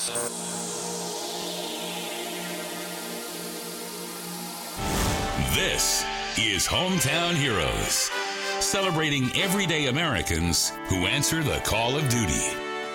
This is Hometown Heroes, celebrating everyday Americans who answer the call of duty.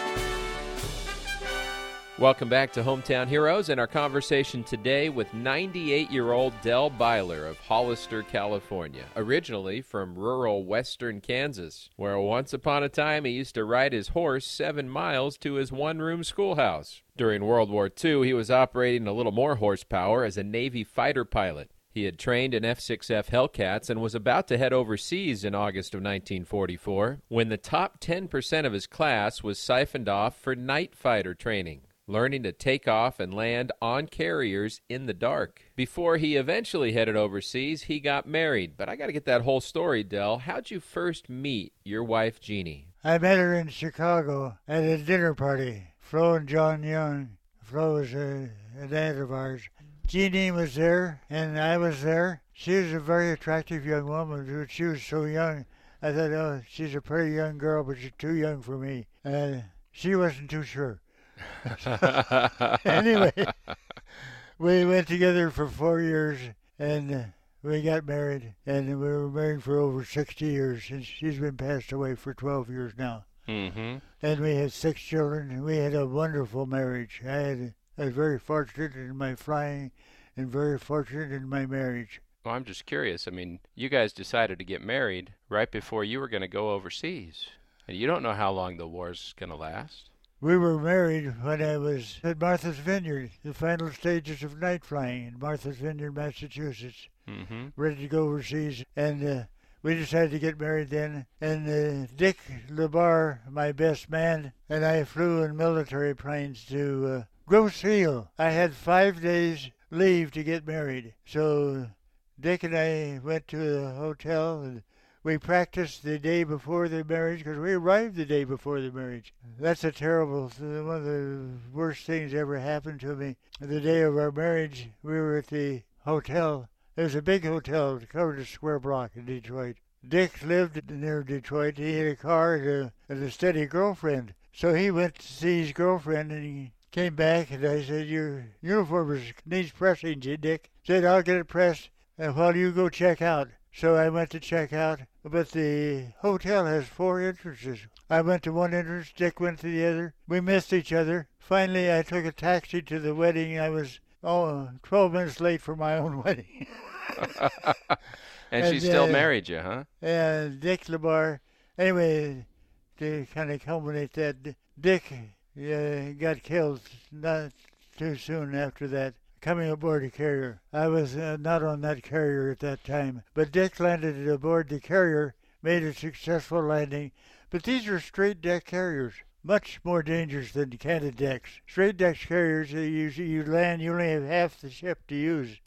Welcome back to Hometown Heroes and our conversation today with 98-year-old Del Byler of Hollister, California, originally from rural western Kansas, where once upon a time he used to ride his horse 7 miles to his one-room schoolhouse. During World War II, he was operating a little more horsepower as a Navy fighter pilot. He had trained in F-6F Hellcats and was about to head overseas in August of 1944 when the top 10% of his class was siphoned off for night fighter training, learning to take off and land on carriers in the dark. Before he eventually headed overseas, he got married. But I got to get that whole story, Del. How'd you first meet your wife, Jeannie? I met her in Chicago at a dinner party. Flo and John Young. Flo was an aunt of ours. Jeannie was there, and I was there. She was a very attractive young woman. She was so young. I thought, oh, she's a pretty young girl, but she's too young for me. And she wasn't too sure. Anyway, we went together for 4 years, and we got married. And we were married for over 60 years, and she's been passed away for 12 years now. Mm-hmm. And we had 6 children, and we had a wonderful marriage. I was very fortunate in my flying and very fortunate in my marriage. Well, I'm just curious. I mean, you guys decided to get married right before you were going to go overseas. And you don't know how long the war's going to last. We were married when I was at Martha's Vineyard, the final stages of night flying in Martha's Vineyard, Massachusetts, ready to go overseas. And we decided to get married then. And Dick LeBar, my best man, and I flew in military planes to Grosse Ile. I had 5 days leave to get married. So Dick and I went to a hotel and we practiced the day before the marriage because we arrived the day before the marriage. That's a terrible, one of the worst things ever happened to me. The day of our marriage, we were at the hotel. It was a big hotel. It covered a square block in Detroit. Dick lived near Detroit. He had a car and a steady girlfriend. So he went to see his girlfriend and he came back and I said, your uniform needs pressing, Dick. Said, I'll get it pressed while you go check out. So I went to check out, but the hotel has 4 entrances. I went to one entrance, Dick went to the other. We missed each other. Finally, I took a taxi to the wedding. I was 12 minutes late for my own wedding. And she still married you, huh? Yeah, Dick LeBar. Anyway, to kind of culminate that, Dick got killed not too soon after that, coming aboard a carrier. I was not on that carrier at that time, but Dick landed aboard the carrier, made a successful landing. But these are straight deck carriers, much more dangerous than canted decks. Straight deck carriers, you land, you only have half the ship to use.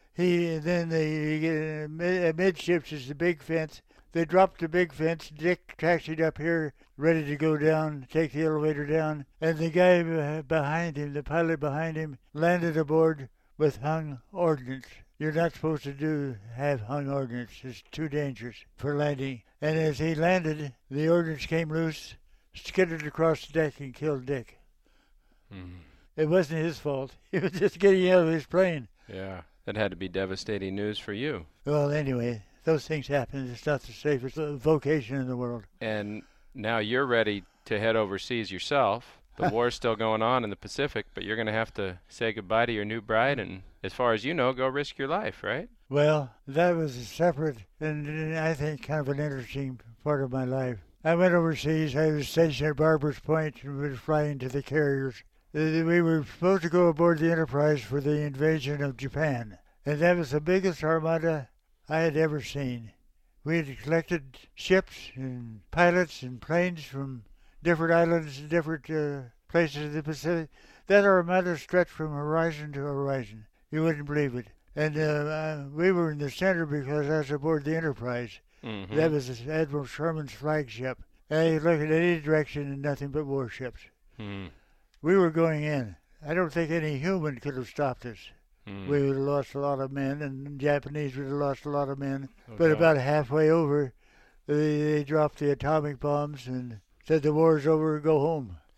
Amidships is the big fence. They dropped the big fence. Dick taxied up here, ready to go down, take the elevator down. And the guy behind him, the pilot behind him, landed aboard with hung ordnance. You're not supposed to have hung ordnance. It's too dangerous for landing. And as he landed, the ordnance came loose, skidded across the deck and killed Dick. It wasn't his fault. He was just getting out of his plane. Yeah, that had to be devastating news for you. Well, anyway, those things happen. It's not the safest vocation in the world. And now you're ready to head overseas yourself. The war's still going on in the Pacific, but you're going to have to say goodbye to your new bride and, as far as you know, go risk your life, right? Well, that was a separate and I think kind of an interesting part of my life. I went overseas. I was stationed at Barbers Point and was flying to the carriers. We were supposed to go aboard the Enterprise for the invasion of Japan, and that was the biggest armada I had ever seen. We had collected ships and pilots and planes from different islands, different places in the Pacific. That armada stretched from horizon to horizon. You wouldn't believe it. And we were in the center because I was aboard the Enterprise. That was Admiral Sherman's flagship. And you look in any direction and nothing but warships. We were going in. I don't think any human could have stopped us. We would have lost a lot of men, and the Japanese would have lost a lot of men. But about halfway over, they dropped the atomic bombs and said the war's over, go home.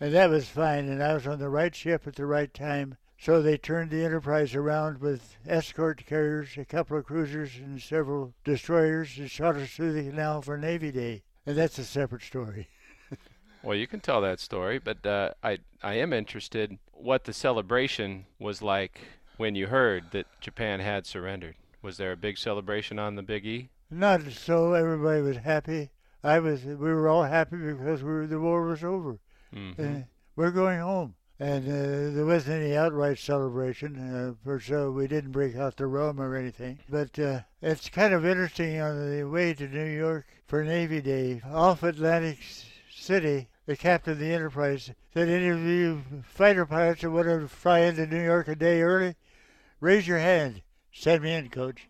And that was fine, and I was on the right ship at the right time. So they turned the Enterprise around with escort carriers, a couple of cruisers, and several destroyers, and shot us through the canal for Navy Day. And that's a separate story. Well, you can tell that story, but I am interested what the celebration was like when you heard that Japan had surrendered. Was there a big celebration on the Big E? Not so. Everybody was happy. We were all happy because the war was over. Mm-hmm. We're going home. And there wasn't any outright celebration, so we didn't break out the rum or anything. But it's kind of interesting on the way to New York for Navy Day. Off Atlantic City, the captain of the Enterprise said, any of you fighter pilots that want to fly into New York a day early, raise your hand. Send me in, Coach.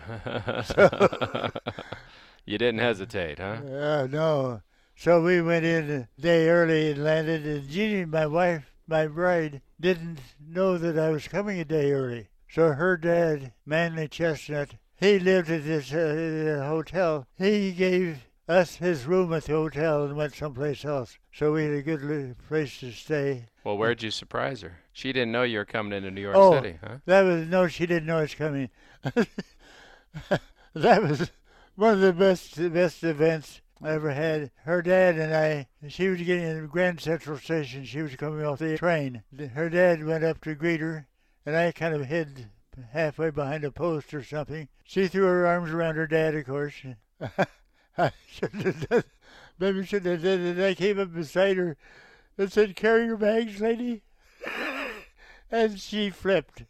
You didn't hesitate, huh? No. So we went in a day early and landed, and Jeannie, my wife, my bride, didn't know that I was coming a day early. So her dad, Manly Chestnut, he lived at this hotel. He gave us his room at the hotel and went someplace else. So we had a good place to stay. Well, where'd you surprise her? She didn't know you were coming into New York City, huh? No, she didn't know I was coming. That was one of the best events I ever had. Her dad and I, she was getting in Grand Central Station. She was coming off the train. Her dad went up to greet her, and I kind of hid halfway behind a post or something. She threw her arms around her dad, of course. I shouldn't have done, maybe shouldn't have done it. I came up beside her and said, "Carry your bags, lady." And she flipped.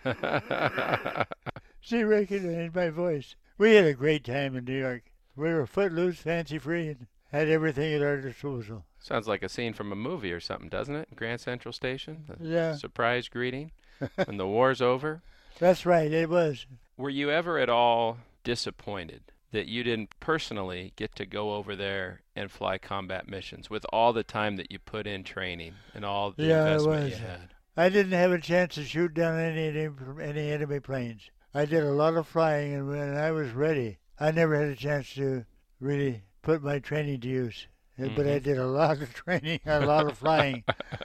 She recognized my voice. We had a great time in New York. We were footloose, fancy-free, and had everything at our disposal. Sounds like a scene from a movie or something, doesn't it? Grand Central Station? Yeah. Surprise greeting when the war's over? That's right, it was. Were you ever at all disappointed that you didn't personally get to go over there and fly combat missions with all the time that you put in training and all the investment you had? I didn't have a chance to shoot down any enemy planes. I did a lot of flying, and when I was ready, I never had a chance to really put my training to use. Mm-hmm. But I did a lot of training, a lot of flying.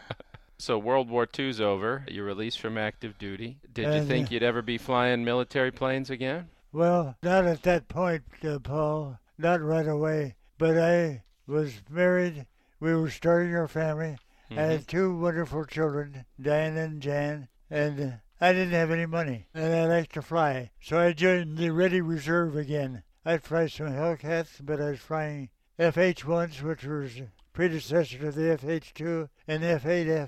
So World War II's over. You're released from active duty. Did you think you'd ever be flying military planes again? Well, not at that point, Paul. Not right away. But I was married. We were starting our family. Mm-hmm. I had two wonderful children, Diana and Jan, and I didn't have any money, and I liked to fly. So I joined the Ready Reserve again. I'd fly some Hellcats, but I was flying FH-1s, which was predecessor to the FH-2, and F-8F.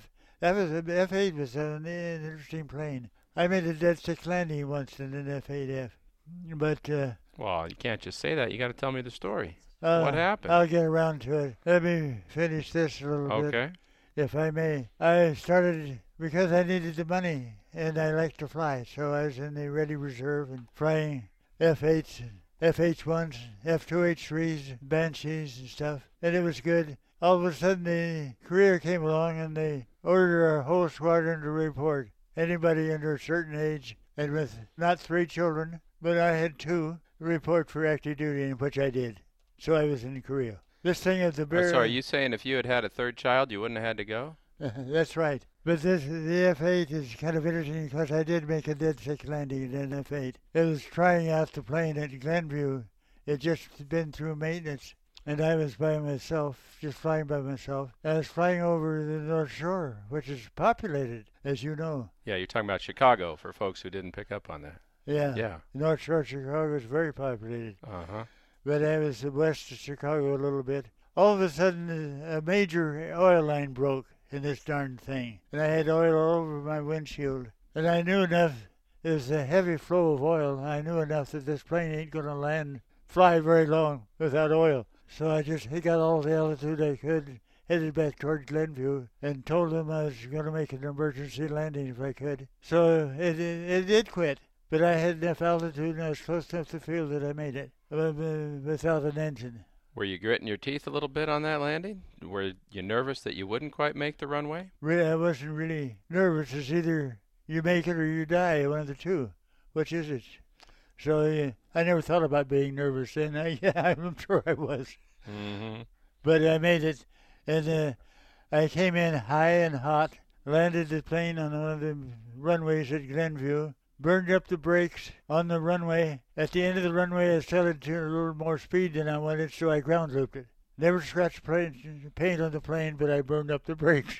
F-8 was an interesting plane. I made a dead stick landing once in an F-8F. But well, you can't just say that. You got to tell me the story. What happened? I'll get around to it. Let me finish this a little bit. Okay. If I may. I started because I needed the money, and I liked to fly. So I was in the Ready Reserve and flying F-8s, FH-1s, F-2H-3s, Banshees and stuff. And it was good. All of a sudden, the career came along, and they ordered our whole squadron to report. Anybody under a certain age, and with not 3 children, but I had 2, report for active duty, which I did. So I was in Korea. This thing at the Bear... So are you saying if you had had a 3rd child, you wouldn't have had to go? That's right. But the F-8 is kind of interesting because I did make a dead stick landing in an F-8. It was trying out the plane at Glenview. It just been through maintenance, and I was by myself, just flying by myself. I was flying over the North Shore, which is populated, as you know. Yeah, you're talking about Chicago, for folks who didn't pick up on that. Yeah. North Shore of Chicago is very populated. Uh-huh. But I was west of Chicago a little bit. All of a sudden, a major oil line broke in this darn thing. And I had oil all over my windshield. And I knew enough, it was a heavy flow of oil. I knew enough that this plane ain't going to fly very long without oil. So I just got all the altitude I could, headed back toward Glenview, and told them I was going to make an emergency landing if I could. So it did quit. But I had enough altitude and I was close enough to feel that I made it without an engine. Were you gritting your teeth a little bit on that landing? Were you nervous that you wouldn't quite make the runway? Really, I wasn't really nervous. It's either you make it or you die, one of the two. Which is it? So I never thought about being nervous then. I'm sure I was. Mm-hmm. But I made it. And I came in high and hot, landed the plane on one of the runways at Glenview, burned up the brakes on the runway. At the end of the runway, I started to a little more speed than I wanted, so I ground looped it. Never scratched paint on the plane, but I burned up the brakes.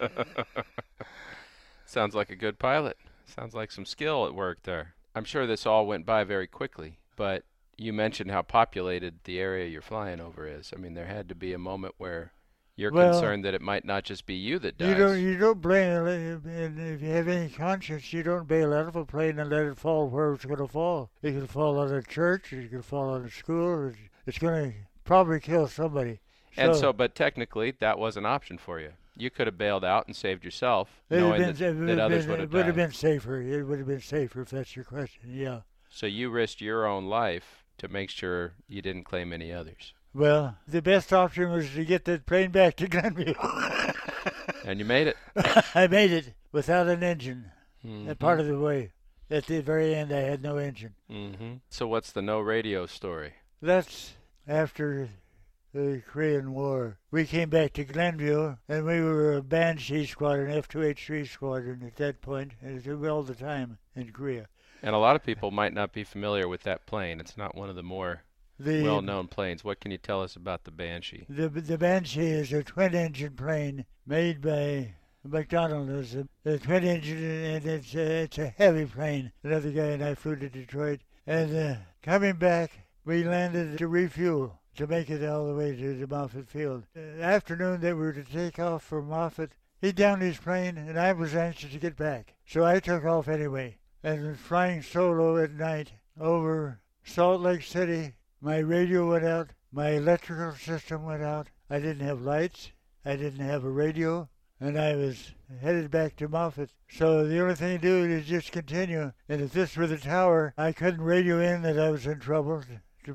Sounds like a good pilot. Sounds like some skill at work there. I'm sure this all went by very quickly, but you mentioned how populated the area you're flying over is. I mean, there had to be a moment where you're concerned that it might not just be you that dies. You don't blame it. And if you have any conscience, you don't bail out of a plane and let it fall where it's going to fall. It could fall on a church, it could fall on a school. It's going to probably kill somebody. But technically, that was an option for you. You could have bailed out and saved yourself, knowing that others would have died. It would have been safer. It would have been safer if that's your question, yeah. So you risked your own life to make sure you didn't claim any others. Well, the best option was to get that plane back to Glenview. And you made it. I made it without an engine. That part of the way. At the very end, I had no engine. Mm-hmm. So what's the no radio story? That's after the Korean War. We came back to Glenview, and we were a Banshee squadron, F-2H-3 squadron at that point, and it was all the time in Korea. And a lot of people might not be familiar with that plane. It's not one of the more well-known planes. What can you tell us about the Banshee? The Banshee is a twin-engine plane made by McDonnell. It's a twin-engine, and it's a heavy plane. Another guy and I flew to Detroit. And coming back, we landed to refuel to make it all the way to the Moffett Field. Afternoon, they were to take off from Moffett. He downed his plane, and I was anxious to get back. So I took off anyway, and was flying solo at night over Salt Lake City. My radio went out. My electrical system went out. I didn't have lights. I didn't have a radio. And I was headed back to Moffett. So the only thing to do is just continue. And if this were the tower, I couldn't radio in that I was in trouble to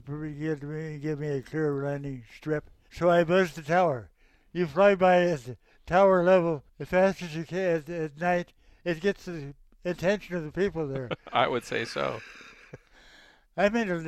give me a clear landing strip. So I buzzed the tower. You fly by at the tower level as fast as you can at night. It gets the attention of the people there. I would say so. I made a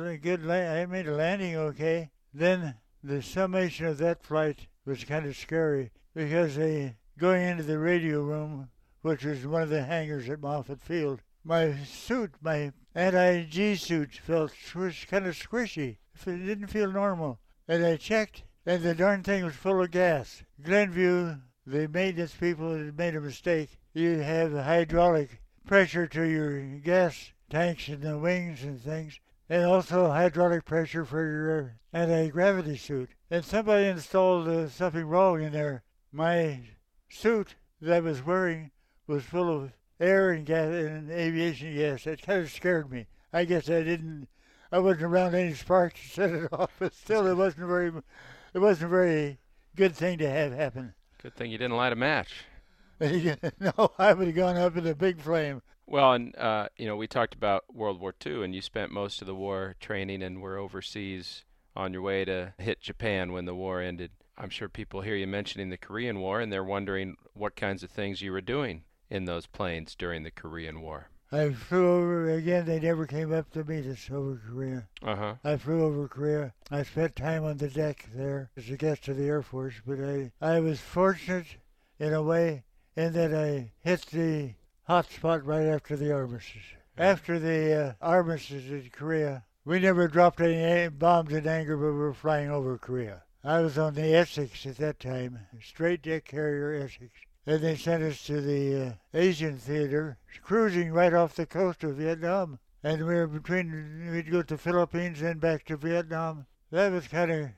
landing okay. Then the summation of that flight was kind of scary because going into the radio room, which was one of the hangars at Moffett Field, my suit, my anti-G suit felt kind of squishy. It didn't feel normal. And I checked, and the darn thing was full of gas. Glenview, the maintenance people had made a mistake. You have hydraulic pressure to your gas tanks in the wings and things, and also hydraulic pressure for your anti-gravity suit. And somebody installed something wrong in there. My suit that I was wearing was full of air and gas and aviation gas. That kind of scared me. I guess I wasn't around any sparks to set it off, but still it wasn't a very good thing to have happen. Good thing you didn't light a match. No, I would have gone up in a big flame. Well, and, we talked about World War II, and you spent most of the war training and were overseas on your way to hit Japan when the war ended. I'm sure people hear you mentioning the Korean War, and they're wondering what kinds of things you were doing in those planes during the Korean War. I flew over, again, they never came up to meet us over Korea. Uh-huh. I flew over Korea. I spent time on the deck there as a guest of the Air Force, but I was fortunate in a way in that I hit the hot spot right after the armistice. After the armistice in Korea, we never dropped any bombs in anger, but we were flying over Korea. I was on the Essex at that time, straight deck carrier Essex. And they sent us to the Asian theater, cruising right off the coast of Vietnam. And we'd go to Philippines and back to Vietnam. That was I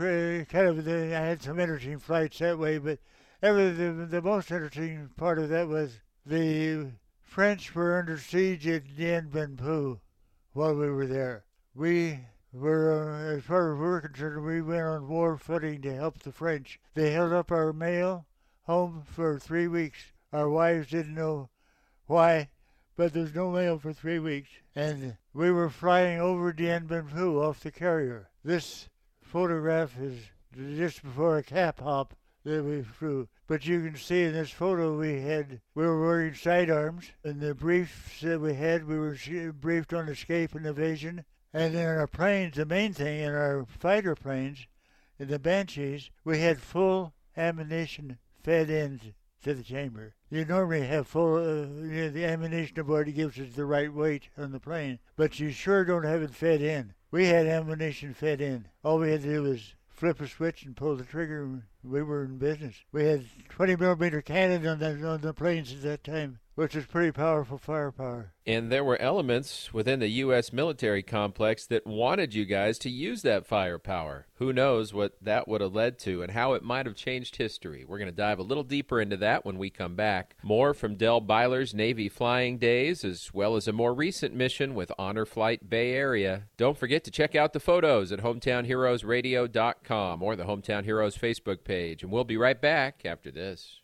had some interesting flights that way, but the most interesting part of that was the French were under siege at Dien Bien Phu while we were there. We were, as far as we're concerned, we went on war footing to help the French. They held up our mail home for 3 weeks. Our wives didn't know why, but there's no mail for 3 weeks. And we were flying over Dien Bien Phu off the carrier. This photograph is just before a cap hop that we flew. But you can see in this photo we were wearing sidearms. In the briefs that we had, we were briefed on escape and evasion. And in our planes, the main thing, in our fighter planes, in the Banshees, we had full ammunition fed in to the chamber. You normally have full, the ammunition aboard gives it the right weight on the plane, but you sure don't have it fed in. We had ammunition fed in. All we had to do was flip a switch and pull the trigger, and we were in business. We had 20-millimeter cannon on the planes at that time, which is pretty powerful firepower. And there were elements within the U.S. military complex that wanted you guys to use that firepower. Who knows what that would have led to and how it might have changed history. We're going to dive a little deeper into that when we come back. More from Del Byler's Navy flying days, as well as a more recent mission with Honor Flight Bay Area. Don't forget to check out the photos at hometownheroesradio.com or the Hometown Heroes Facebook page. And we'll be right back after this.